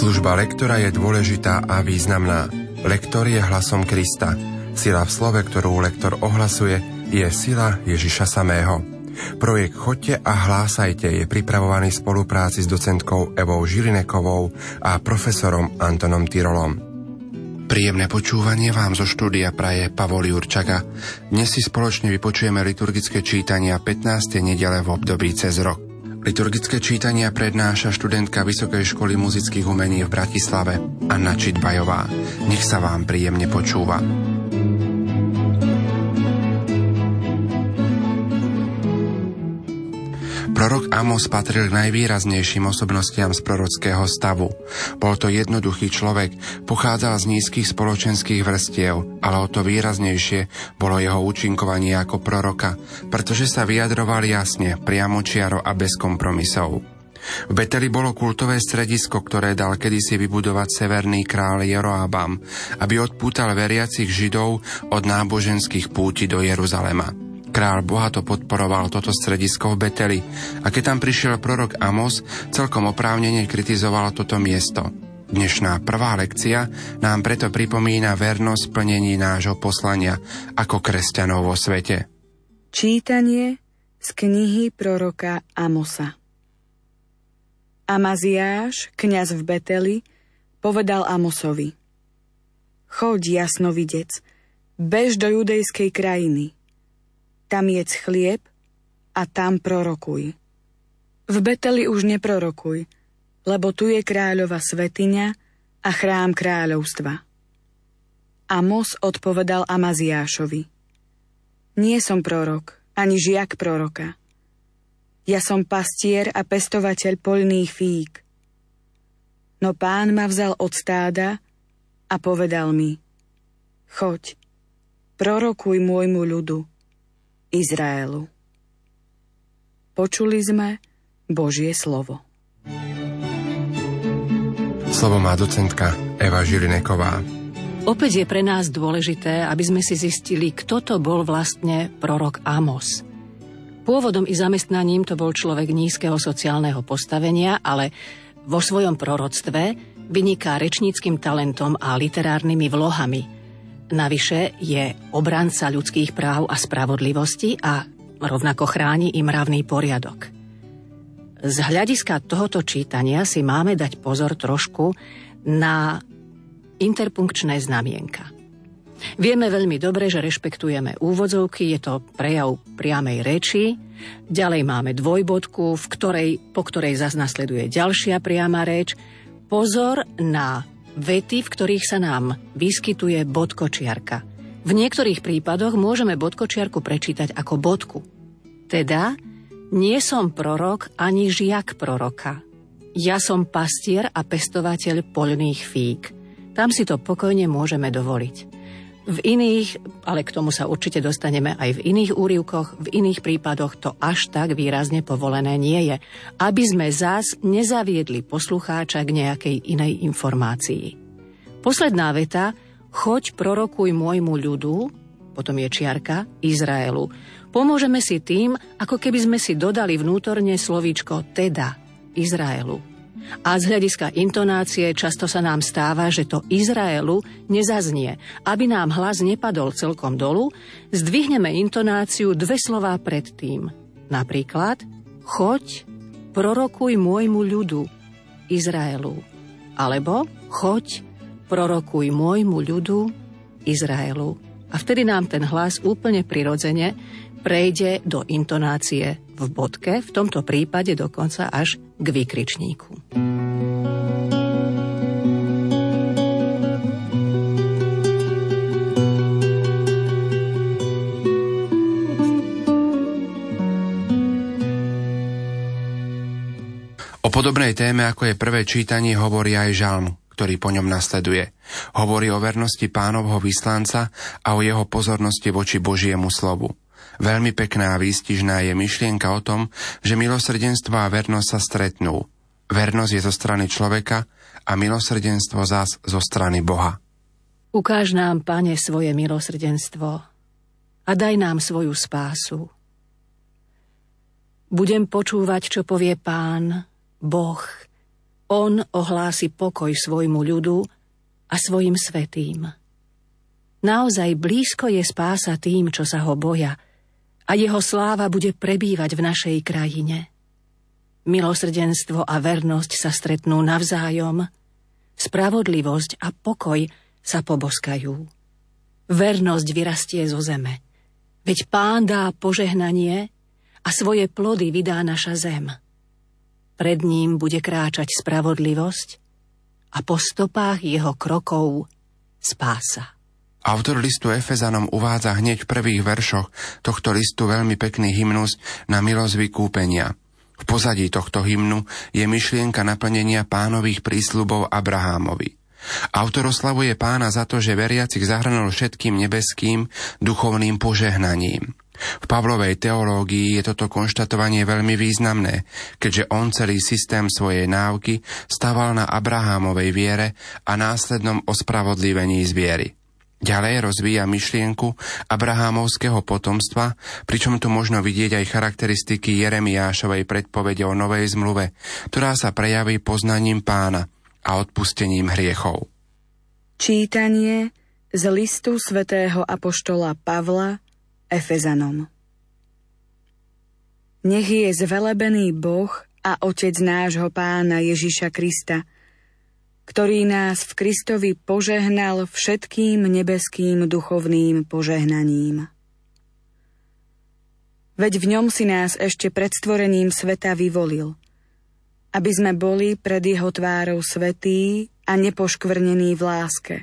Služba lektora je dôležitá a významná. Lektor je hlasom Krista. Sila v slove, ktorú lektor ohlasuje, je sila Ježiša samého. Projekt Choďte a hlásajte je pripravovaný v spolupráci s docentkou Evou Žilinekovou a profesorom Antonom Tyrolom. Príjemné počúvanie vám zo štúdia praje Pavol Jurčaga. Dnes si spoločne vypočujeme liturgické čítania 15. nedele v období cez rok. Liturgické čítania prednáša študentka Vysokej školy muzických umení v Bratislave Anna Čitbajová. Nech sa vám príjemne počúva. Prorok Amos patril k najvýraznejším osobnostiam z prorockého stavu. Bol to jednoduchý človek, pochádzal z nízkych spoločenských vrstiev, ale o to výraznejšie bolo jeho účinkovanie ako proroka, pretože sa vyjadroval jasne, priamočiaro a bez kompromisov. V Beteli bolo kultové stredisko, ktoré dal kedysi vybudovať severný kráľ Jeroabam, aby odpútal veriacich Židov od náboženských púti do Jeruzalema. Kráľ bohato podporoval toto stredisko v Beteli a keď tam prišiel prorok Amos, celkom oprávnene kritizoval toto miesto. Dnešná prvá lekcia nám preto pripomína vernosť plnení nášho poslania ako kresťanov vo svete. Čítanie z knihy proroka Amosa. Amaziáš, kňaz v Beteli, povedal Amosovi: Choď, jasnovidec, bež do judejskej krajiny. Tam jedz chlieb a tam prorokuj. V Beteli už neprorokuj, lebo tu je kráľova svätyňa a chrám kráľovstva. Amos odpovedal Amaziášovi: Nie som prorok, ani žiak proroka. Ja som pastier a pestovateľ poľných fík. No Pán ma vzal od stáda a povedal mi: Choď, prorokuj môjmu ľudu, Izraelu. Počuli sme Božie slovo. Slovo má docentka Eva Žilineková. Opäť je pre nás dôležité, aby sme si zistili, kto to bol vlastne prorok Amos. Pôvodom i zamestnaním to bol človek nízkeho sociálneho postavenia, ale vo svojom proroctve vyniká rečníckym talentom a literárnymi vlohami. Navyše je obranca ľudských práv a spravodlivosti a rovnako chráni i mravný poriadok. Z hľadiska tohoto čítania si máme dať pozor trošku na interpunkčné znamienka. Vieme veľmi dobre, že rešpektujeme úvodzovky, je to prejav priamej reči. Ďalej máme dvojbodku, po ktorej zas nasleduje ďalšia priama reč. Pozor na vety, v ktorých sa nám vyskytuje bodkočiarka. V niektorých prípadoch môžeme bodkočiarku prečítať ako bodku. Teda, nie som prorok ani žiak proroka. Ja som pastier a pestovateľ poľných fík. Tam si to pokojne môžeme dovoliť. V iných, ale k tomu sa určite dostaneme aj v iných úryvkoch, v iných prípadoch to až tak výrazne povolené nie je, aby sme zás nezaviedli poslucháča k nejakej inej informácii. Posledná veta: choď prorokuj môjmu ľudu, potom je čiarka, Izraelu. Pomôžeme si tým, ako keby sme si dodali vnútorne slovíčko teda, Izraelu. A z hľadiska intonácie často sa nám stáva, že to Izraelu nezaznie. Aby nám hlas nepadol celkom dolu, zdvihneme intonáciu dve slová predtým. Napríklad: choď, prorokuj môjmu ľudu, Izraelu. Alebo choď, prorokuj môjmu ľudu, Izraelu. A vtedy nám ten hlas úplne prirodzene prejde do intonácie v bodke, v tomto prípade dokonca až k výkričníku. O podobnej téme, ako je prvé čítanie, hovorí aj žalm, ktorý po ňom nasleduje. Hovorí o vernosti Pánovho vyslanca a o jeho pozornosti voči Božiemu slovu. Veľmi pekná a výstižná je myšlienka o tom, že milosrdenstvo a vernosť sa stretnú. Vernosť je zo strany človeka a milosrdenstvo zas zo strany Boha. Ukáž nám, Pane, svoje milosrdenstvo a daj nám svoju spásu. Budem počúvať, čo povie Pán, Boh, On ohlási pokoj svojmu ľudu a svojim svätým. Naozaj blízko je spása tým, čo sa ho boja, a jeho sláva bude prebývať v našej krajine. Milosrdenstvo a vernosť sa stretnú navzájom, spravodlivosť a pokoj sa poboskajú. Vernosť vyrastie zo zeme, veď Pán dá požehnanie a svoje plody vydá naša zem. Pred ním bude kráčať spravodlivosť a po stopách jeho krokov spása. Autor listu Efezanom uvádza hneď v prvých veršoch tohto listu veľmi pekný hymnus na milosť vykúpenia. V pozadí tohto hymnu je myšlienka naplnenia Pánových prísľubov Abrahámovi. Autor oslavuje Pána za to, že veriacich zahrnul všetkým nebeským duchovným požehnaním. V Pavlovej teológii je toto konštatovanie veľmi významné, keďže on celý systém svojej náuky staval na Abrahámovej viere a následnom ospravodlivení z viery. Ďalej rozvíja myšlienku abrahámovského potomstva, pričom tu možno vidieť aj charakteristiky Jeremiášovej predpovede o novej zmluve, ktorá sa prejaví poznaním Pána a odpustením hriechov. Čítanie z listu svätého apoštola Pavla Efezanom. Nech je zvelebený Boh a Otec nášho Pána Ježiša Krista, ktorý nás v Kristovi požehnal všetkým nebeským duchovným požehnaním. Veď v ňom si nás ešte pred stvorením sveta vyvolil, aby sme boli pred jeho tvárou svätí a nepoškvrnení v láske.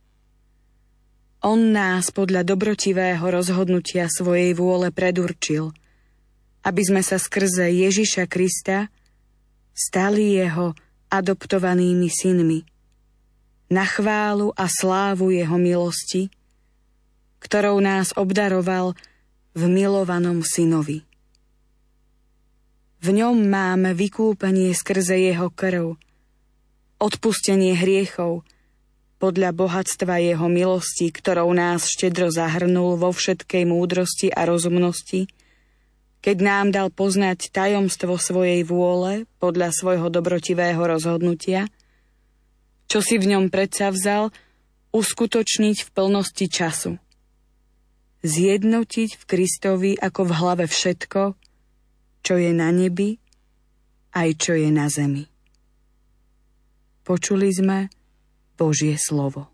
On nás podľa dobrotivého rozhodnutia svojej vôle predurčil, aby sme sa skrze Ježiša Krista stali jeho adoptovanými synmi, na chválu a slávu jeho milosti, ktorou nás obdaroval v milovanom synovi. V ňom máme vykúpenie skrze jeho krv, odpustenie hriechov, podľa bohatstva jeho milosti, ktorou nás štedro zahrnul vo všetkej múdrosti a rozumnosti, keď nám dal poznať tajomstvo svojej vôle podľa svojho dobrotivého rozhodnutia, čo si v ňom predsavzal uskutočniť v plnosti času. Zjednotiť v Kristovi ako v hlave všetko, čo je na nebi, aj čo je na zemi. Počuli sme Božie slovo.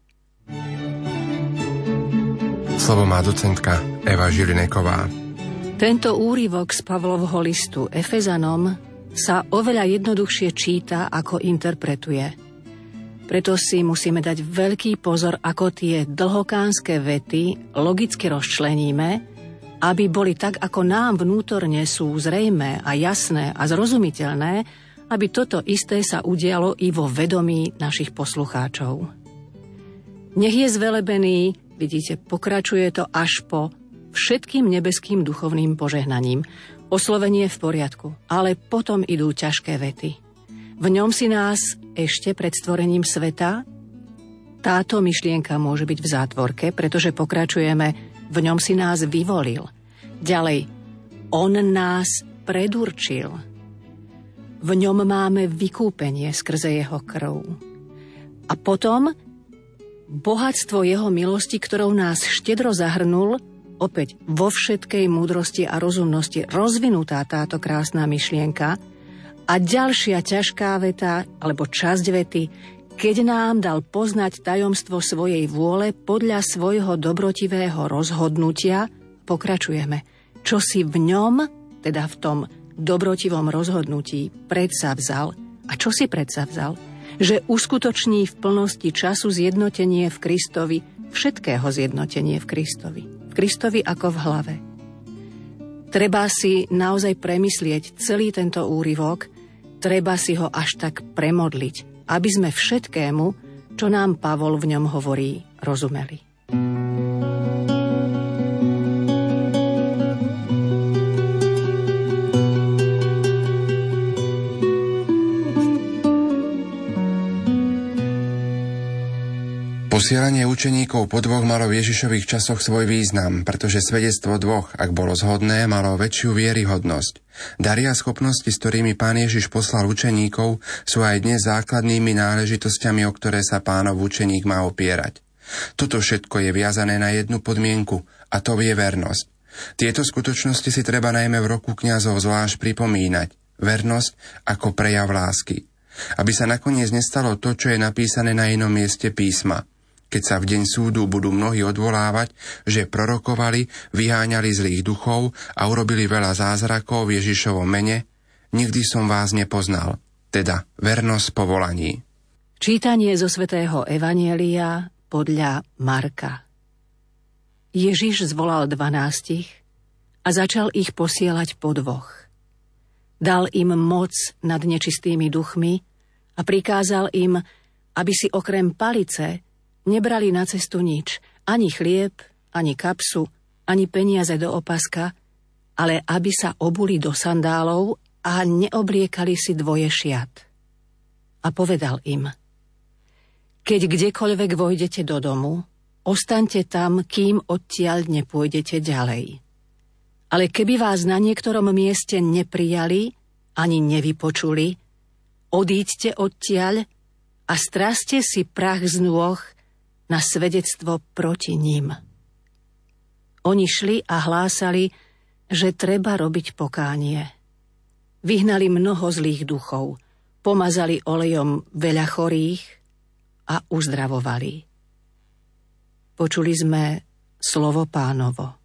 Slovo má docentka Eva Žilineková. Tento úryvok z Pavlovho listu Efezanom sa oveľa jednoduchšie číta, ako interpretuje. Preto si musíme dať veľký pozor, ako tie dlhokánske vety logicky rozčleníme, aby boli tak, ako nám vnútorne sú zrejmé a jasné a zrozumiteľné, aby toto isté sa udialo i vo vedomí našich poslucháčov. Nech je zvelebený, vidíte, pokračuje to až po všetkým nebeským duchovným požehnaním. Oslovenie v poriadku, ale potom idú ťažké vety. V ňom si nás ešte pred stvorením sveta. Táto myšlienka môže byť v zátvorke, pretože pokračujeme, v ňom si nás vyvolil. Ďalej, on nás predurčil. V ňom máme vykúpenie skrze jeho krv. A potom bohatstvo jeho milosti, ktorou nás štedro zahrnul, opäť vo všetkej múdrosti a rozumnosti rozvinutá táto krásna myšlienka a ďalšia ťažká veta, alebo časť vety, keď nám dal poznať tajomstvo svojej vôle podľa svojho dobrotivého rozhodnutia, pokračujeme. Čo si v ňom, teda v tom dobrotivom rozhodnutí, predsavzal. A čo si predsavzal? Že uskutoční v plnosti času zjednotenie v Kristovi, všetkého zjednotenie v Kristovi. V Kristovi ako v hlave. Treba si naozaj premyslieť celý tento úryvok, treba si ho až tak premodliť, aby sme všetkému, čo nám Pavol v ňom hovorí, rozumeli. Po Posielanie učeníkov po dvoch malo v Ježišových časoch svoj význam, pretože svedectvo dvoch, ak bolo zhodné, malo väčšiu vieryhodnosť. Dary a schopnosti, s ktorými Pán Ježiš poslal učeníkov, sú aj dnes základnými náležitosťami, o ktoré sa Pánov učeník má opierať. Toto všetko je viazané na jednu podmienku, a to je vernosť. Tieto skutočnosti si treba najmä v roku kňazov zvlášť pripomínať. Vernosť ako prejav lásky. Aby sa nakoniec nestalo to, čo je napísané na inom mieste písma. Keď sa v deň súdu budú mnohí odvolávať, že prorokovali, vyháňali zlých duchov a urobili veľa zázrakov v Ježišovom mene, nikdy som vás nepoznal, teda vernosť povolaní. Čítanie zo svätého Evanjelia podľa Marka. Ježiš zvolal 12 a začal ich posielať po dvoch. Dal im moc nad nečistými duchmi a prikázal im, aby si okrem palice nebrali na cestu nič, ani chlieb, ani kapsu, ani peniaze do opaska, ale aby sa obuli do sandálov a neobliekali si dvoje šiat. A povedal im: Keď kdekoľvek vojdete do domu, ostaňte tam, kým odtiaľ nepôjdete ďalej. Ale keby vás na niektorom mieste neprijali, ani nevypočuli, odíďte odtiaľ a straste si prach z nôh na svedectvo proti ním. Oni šli a hlásali, že treba robiť pokánie. Vyhnali mnoho zlých duchov, pomazali olejom veľa chorých a uzdravovali. Počuli sme slovo Pánovo.